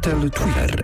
Fertel Twitter.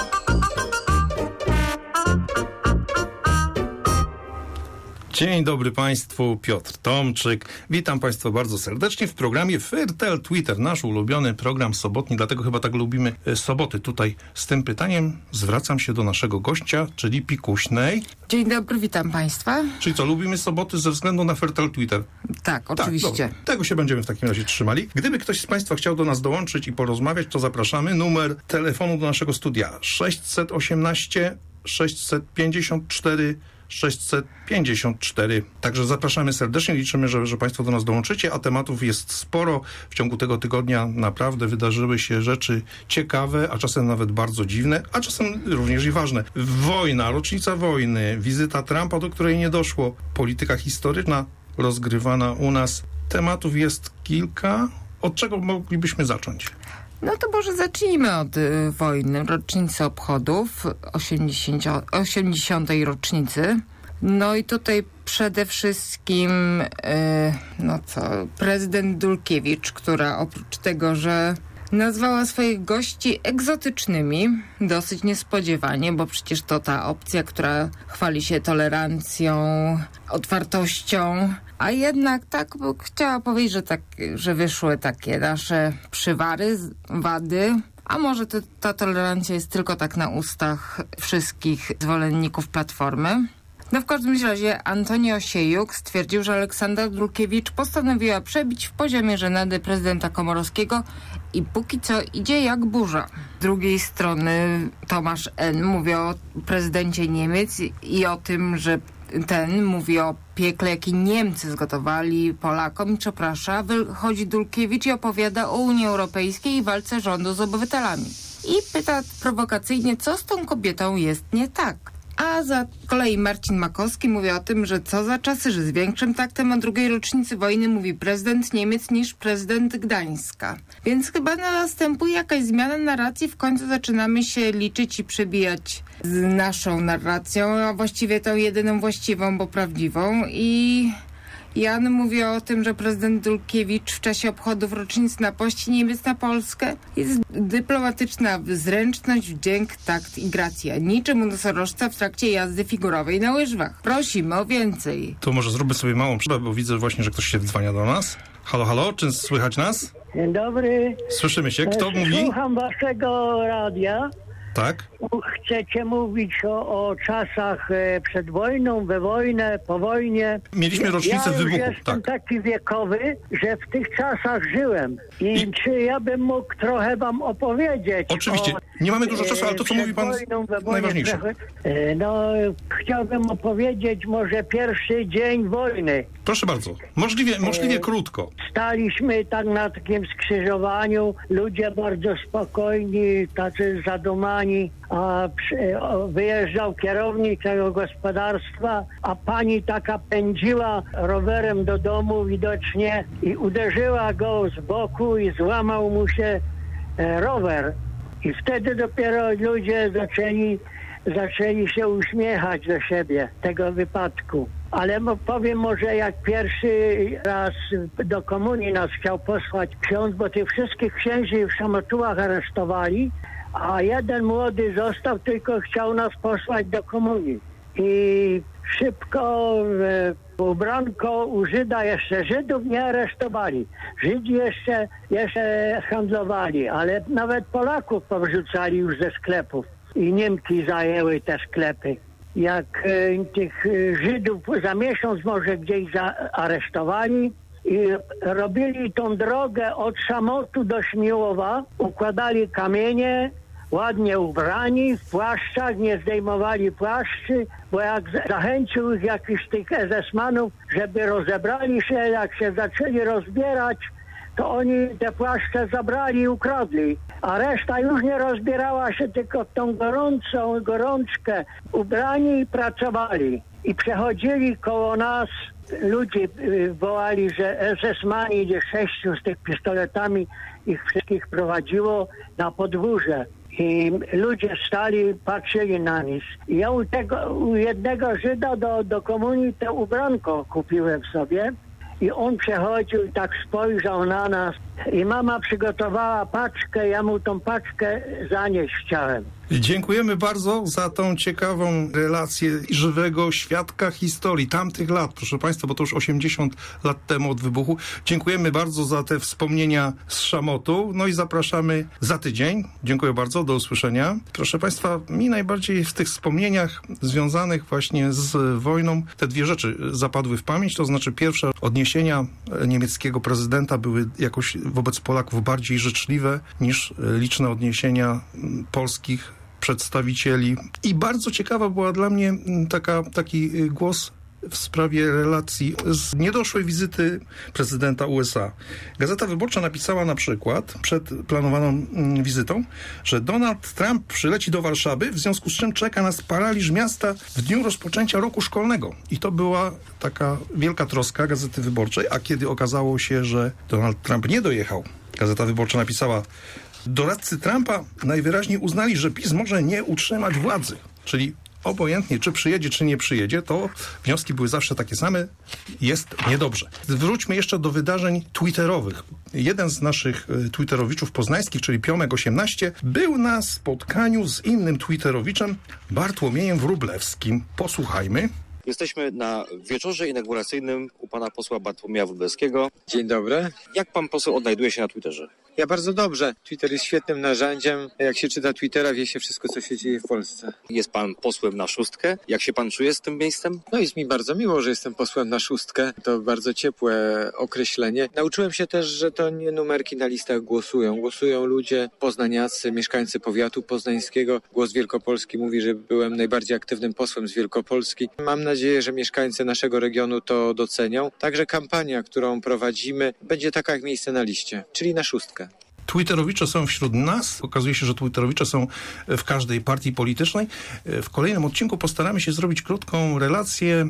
Dzień dobry Państwu, Piotr Tomczyk. Witam Państwa bardzo serdecznie w programie Fertel Twitter, nasz ulubiony program sobotni, dlatego chyba tak lubimy soboty. Tutaj z tym pytaniem zwracam się do naszego gościa, czyli Pikuśnej. Dzień dobry, witam Państwa. Czyli co, lubimy soboty ze względu na Fertel Twitter? Tak, oczywiście. Tak, tego się będziemy w takim razie trzymali. Gdyby ktoś z Państwa chciał do nas dołączyć i porozmawiać, to zapraszamy. Numer telefonu do naszego studia 618 654 654. Także zapraszamy serdecznie, liczymy, że Państwo do nas dołączycie, a tematów jest sporo. W ciągu tego tygodnia naprawdę wydarzyły się rzeczy ciekawe, a czasem nawet bardzo dziwne, a czasem również i ważne. Wojna, rocznica wojny, wizyta Trumpa, do której nie doszło, polityka historyczna rozgrywana u nas. Tematów jest kilka. Od czego moglibyśmy zacząć? No to może zacznijmy od wojny, rocznicy obchodów, 80. rocznicy. No i tutaj przede wszystkim, prezydent Dulkiewicz, która oprócz tego, że nazwała swoich gości egzotycznymi, dosyć niespodziewanie, bo przecież to ta opcja, która chwali się tolerancją, otwartością, a jednak tak chciała powiedzieć, że wyszły takie nasze przywary, wady, a może ta tolerancja jest tylko tak na ustach wszystkich zwolenników Platformy. No w każdym razie Antoni Osiejuk stwierdził, że Aleksandra Dulkiewicz postanowiła przebić w poziomie żenady prezydenta Komorowskiego i póki co idzie jak burza. Z drugiej strony Tomasz N. mówi o prezydencie Niemiec i o tym, że ten mówi o piekle, jakie Niemcy zgotowali Polakom i przeprasza, wychodzi Dulkiewicz i opowiada o Unii Europejskiej i walce rządu z obywatelami. I pyta prowokacyjnie, co z tą kobietą jest nie tak. A za kolei Marcin Makowski mówi o tym, że co za czasy, że z większym taktem o drugiej rocznicy wojny mówi prezydent Niemiec niż prezydent Gdańska. Więc chyba następuje jakaś zmiana narracji, w końcu zaczynamy się liczyć i przebijać z naszą narracją, a właściwie tą jedyną właściwą, bo prawdziwą. I Jan mówi o tym, że prezydent Dulkiewicz w czasie obchodów rocznicy napaści Niemiec na Polskę jest dyplomatyczna zręczność, wdzięk, takt i gracja. Niczym u nosorożca w trakcie jazdy figurowej na łyżwach. Prosimy o więcej. To może zróbmy sobie małą przerwę, bo widzę właśnie, że ktoś się dzwania do nas. Halo, halo, czy słychać nas? Dzień dobry. Słyszymy się. Kto mówi? Słucham waszego radia. Tak? Chcecie mówić o czasach przed wojną, we wojnę, po wojnie. Mieliśmy rocznicę wybuchu. Ja jestem taki wiekowy, że w tych czasach żyłem. I czy ja bym mógł trochę wam opowiedzieć? Oczywiście. Nie mamy dużo czasu, ale to, co mówi pan, najważniejsze. Chciałbym opowiedzieć może pierwszy dzień wojny. Proszę bardzo. Możliwie krótko. Staliśmy tak na takim skrzyżowaniu, ludzie bardzo spokojni, tacy zadumani, a wyjeżdżał kierownik tego gospodarstwa, a pani taka pędziła rowerem do domu widocznie i uderzyła go z boku i złamał mu się rower. I wtedy dopiero ludzie zaczęli się uśmiechać do siebie, tego wypadku. Ale powiem może, jak pierwszy raz do komunii nas chciał posłać ksiądz, bo tych wszystkich księży w Szamotułach aresztowali, a jeden młody został, tylko chciał nas posłać do komunii. I szybko ubranko u Żyda, jeszcze Żydów nie aresztowali. Żydzi jeszcze handlowali, ale nawet Polaków powrzucali już ze sklepów. I Niemki zajęły te sklepy. Jak tych Żydów za miesiąc może gdzieś aresztowali i robili tą drogę od Szamotu do Śmiłowa, układali kamienie, ładnie ubrani, w płaszczach, nie zdejmowali płaszczy, bo jak zachęcił ich jakiś tych SS-manów, żeby rozebrali się, jak się zaczęli rozbierać, to oni te płaszcze zabrali i ukradli. A reszta już nie rozbierała się, tylko tą gorączkę ubrani i pracowali. I przechodzili koło nas, ludzie wołali, że SS-mani, 6 z tych pistoletami ich wszystkich prowadziło na podwórze. I ludzie stali, patrzyli na nich. I ja u jednego Żyda do komunii to ubranko kupiłem sobie. i on przechodził i tak spojrzał na nas i mama przygotowała paczkę, ja mu tą paczkę zanieść chciałem. Dziękujemy bardzo za tą ciekawą relację żywego świadka historii tamtych lat, proszę Państwa, bo to już 80 lat temu od wybuchu. Dziękujemy bardzo za te wspomnienia z Szamotu, no i zapraszamy za tydzień. Dziękuję bardzo, do usłyszenia. Proszę Państwa, mi najbardziej w tych wspomnieniach związanych właśnie z wojną te dwie rzeczy zapadły w pamięć, to znaczy pierwsze, odniesienia niemieckiego prezydenta były jakoś wobec Polaków bardziej życzliwe niż liczne odniesienia polskich przedstawicieli. I bardzo ciekawa była dla mnie taki głos w sprawie relacji z niedoszłej wizyty prezydenta USA. Gazeta Wyborcza napisała na przykład przed planowaną wizytą, że Donald Trump przyleci do Warszawy, w związku z czym czeka nas paraliż miasta w dniu rozpoczęcia roku szkolnego. I to była taka wielka troska Gazety Wyborczej, a kiedy okazało się, że Donald Trump nie dojechał, Gazeta Wyborcza napisała: doradcy Trumpa najwyraźniej uznali, że PiS może nie utrzymać władzy. Czyli obojętnie, czy przyjedzie, czy nie przyjedzie, to wnioski były zawsze takie same. Jest niedobrze. Wróćmy jeszcze do wydarzeń twitterowych. Jeden z naszych twitterowiczów poznańskich, czyli Piomek18, był na spotkaniu z innym twitterowiczem, Bartłomiejem Wróblewskim. Posłuchajmy. Jesteśmy na wieczorze inauguracyjnym u pana posła Bartłomieja Wróblewskiego. Dzień dobry. Jak pan poseł odnajduje się na Twitterze? Ja bardzo dobrze. Twitter jest świetnym narzędziem. Jak się czyta Twittera, wie się wszystko, co się dzieje w Polsce. Jest pan posłem na szóstkę. Jak się pan czuje z tym miejscem? No jest mi bardzo miło, że jestem posłem na szóstkę. To bardzo ciepłe określenie. Nauczyłem się też, że to nie numerki na listach głosują. Głosują ludzie poznaniacy, mieszkańcy powiatu poznańskiego. Głos Wielkopolski mówi, że byłem najbardziej aktywnym posłem z Wielkopolski. Mam nadzieję, że mieszkańcy naszego regionu to docenią. Także kampania, którą prowadzimy, będzie taka jak miejsce na liście, czyli na szóstkę. Twitterowicze są wśród nas. Okazuje się, że twitterowicze są w każdej partii politycznej. W kolejnym odcinku postaramy się zrobić krótką relację,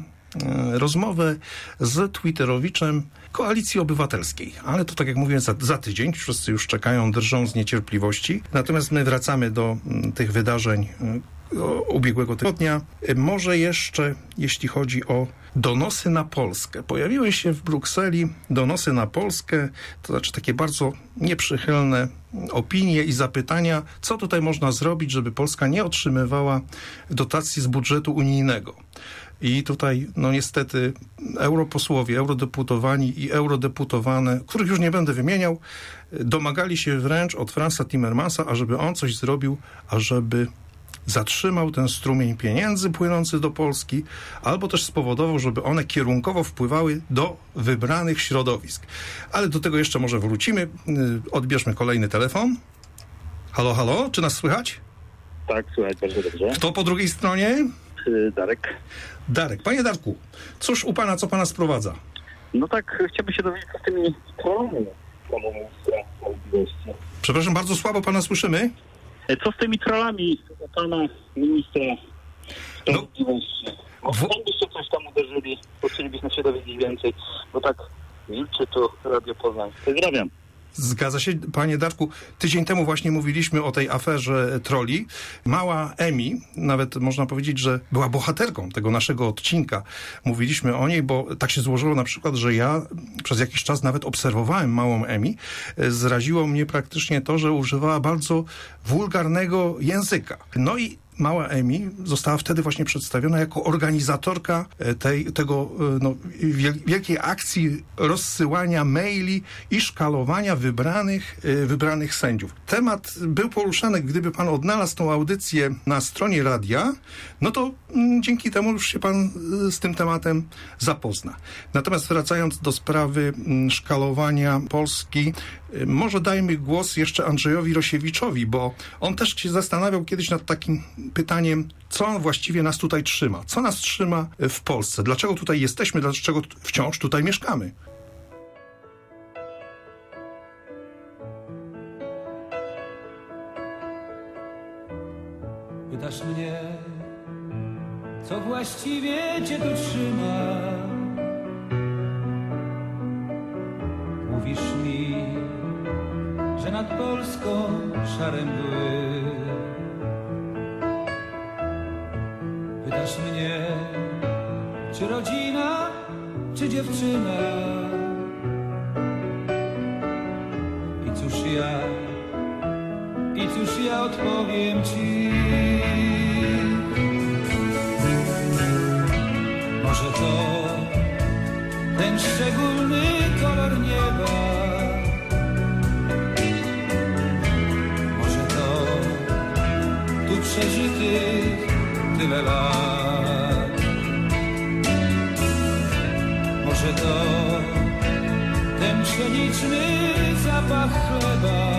rozmowę z twitterowiczem Koalicji Obywatelskiej. Ale to, tak jak mówiłem, za tydzień. Wszyscy już czekają, drżą z niecierpliwości. Natomiast my wracamy do tych wydarzeń ubiegłego tygodnia. Może jeszcze, jeśli chodzi o donosy na Polskę. Pojawiły się w Brukseli donosy na Polskę, to znaczy takie bardzo nieprzychylne opinie i zapytania, co tutaj można zrobić, żeby Polska nie otrzymywała dotacji z budżetu unijnego. I tutaj, no niestety, europosłowie, eurodeputowani i eurodeputowane, których już nie będę wymieniał, domagali się wręcz od Franza Timmermansa, ażeby on coś zrobił, ażeby zatrzymał ten strumień pieniędzy płynący do Polski, albo też spowodował, żeby one kierunkowo wpływały do wybranych środowisk. Ale do tego jeszcze może wrócimy. Odbierzmy kolejny telefon. Halo, halo, czy nas słychać? Tak, słychać bardzo dobrze. Kto po drugiej stronie? Darek. Darek. Panie Darku, cóż u pana, co pana sprowadza? No tak, chciałbym się dowiedzieć, co z tymi trollami pana ministra sprawiedliwości. Przepraszam, bardzo słabo pana słyszymy. Co z tymi trollami pana ministra sprawiedliwości? Może byście coś tam uderzyli, bo chcielibyśmy się dowiedzieć więcej, bo tak milczy tu Radio Poznań. Pozdrawiam. Zgadza się, panie Darku. Tydzień temu właśnie mówiliśmy o tej aferze trolli. Mała Emi, nawet można powiedzieć, że była bohaterką tego naszego odcinka. Mówiliśmy o niej, bo tak się złożyło na przykład, że ja przez jakiś czas nawet obserwowałem małą Emi. Zraziło mnie praktycznie to, że używała bardzo wulgarnego języka. No i mała Emi została wtedy właśnie przedstawiona jako organizatorka tego wielkiej akcji rozsyłania maili i szkalowania wybranych sędziów. Temat był poruszany, gdyby pan odnalazł tą audycję na stronie radia, no to dzięki temu już się pan z tym tematem zapozna. Natomiast wracając do sprawy szkalowania Polski, może dajmy głos jeszcze Andrzejowi Rosiewiczowi, bo on też się zastanawiał kiedyś nad takim pytaniem, co właściwie nas tutaj trzyma? Co nas trzyma w Polsce? Dlaczego tutaj jesteśmy? Dlaczego wciąż tutaj mieszkamy? Pytasz mnie, co właściwie cię tu trzyma? Mówisz mi, że nad Polską szare mgły. Pytasz mnie, czy rodzina, czy dziewczyna? I cóż ja odpowiem ci? Może to ten szczególny kolor nieba, może to tu przeżytych tyle lat, może to ten pszeniczny zapach chleba,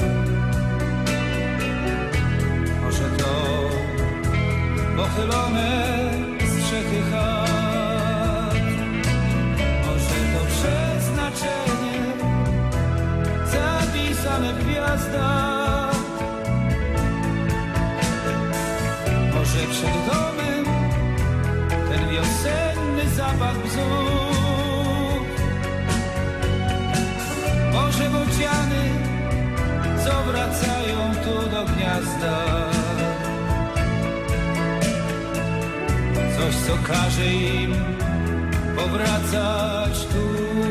może to pochylone strzechy chat, może to przeznaczenie zapisane w gwiazdach, może przed domem ten wiosenny zapach bzów, może bociany co wracają tu do gniazda, coś co każe im powracać tu.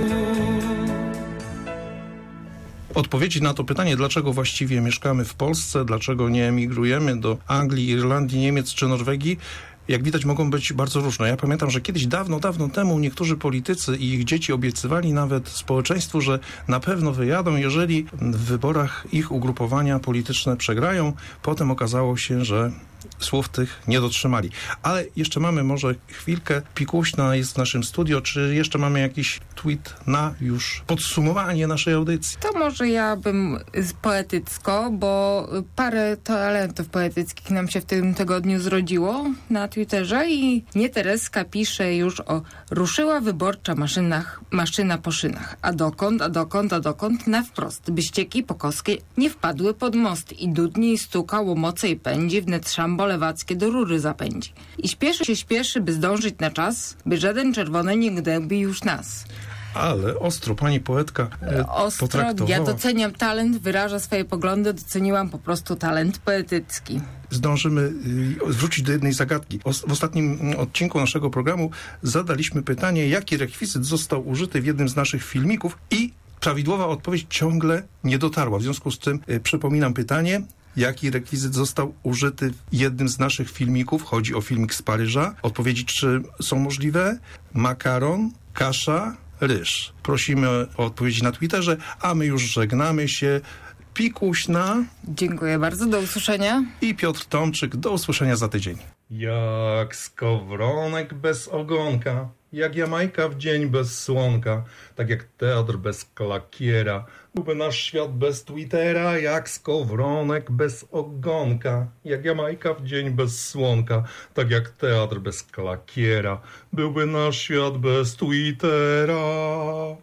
Odpowiedzi na to pytanie, dlaczego właściwie mieszkamy w Polsce, dlaczego nie emigrujemy do Anglii, Irlandii, Niemiec czy Norwegii, jak widać, mogą być bardzo różne. Ja pamiętam, że kiedyś dawno temu niektórzy politycy i ich dzieci obiecywali nawet społeczeństwu, że na pewno wyjadą, jeżeli w wyborach ich ugrupowania polityczne przegrają. Potem okazało się, że słów tych nie dotrzymali. Ale jeszcze mamy może chwilkę. Pikuśna jest w naszym studio. Czy jeszcze mamy jakiś tweet na już podsumowanie naszej audycji? To może ja bym poetycko, bo parę talentów poetyckich nam się w tym tygodniu zrodziło na Twitterze i nie Tereska pisze już o ruszyła wyborcza maszyna po szynach. A dokąd? Na wprost. By ścieki pokoskie nie wpadły pod most i dudni i stuka, łomoce i pędzi, wnet szambo lewackie do rury zapędzi. I śpieszy, by zdążyć na czas, by żaden czerwony nie gnębi już nas. Ale ostro pani poetka potraktowała. Ja doceniam talent, wyraża swoje poglądy, doceniłam po prostu talent poetycki. Zdążymy wrócić do jednej zagadki. W ostatnim odcinku naszego programu zadaliśmy pytanie, jaki rekwizyt został użyty w jednym z naszych filmików i prawidłowa odpowiedź ciągle nie dotarła. W związku z tym przypominam pytanie, jaki rekwizyt został użyty w jednym z naszych filmików. Chodzi o filmik z Paryża. Odpowiedzi czy są możliwe? Makaron, kasza, ryż. Prosimy o odpowiedzi na Twitterze, a my już żegnamy się. Pikuśna. Dziękuję bardzo, do usłyszenia. I Piotr Tomczyk, do usłyszenia za tydzień. Jak skowronek bez ogonka, jak Jamajka w dzień bez słonka, tak jak teatr bez klakiera. Byłby nasz świat bez Twittera, jak skowronek bez ogonka, jak Jamajka w dzień bez słonka, tak jak teatr bez klakiera. Byłby nasz świat bez Twittera.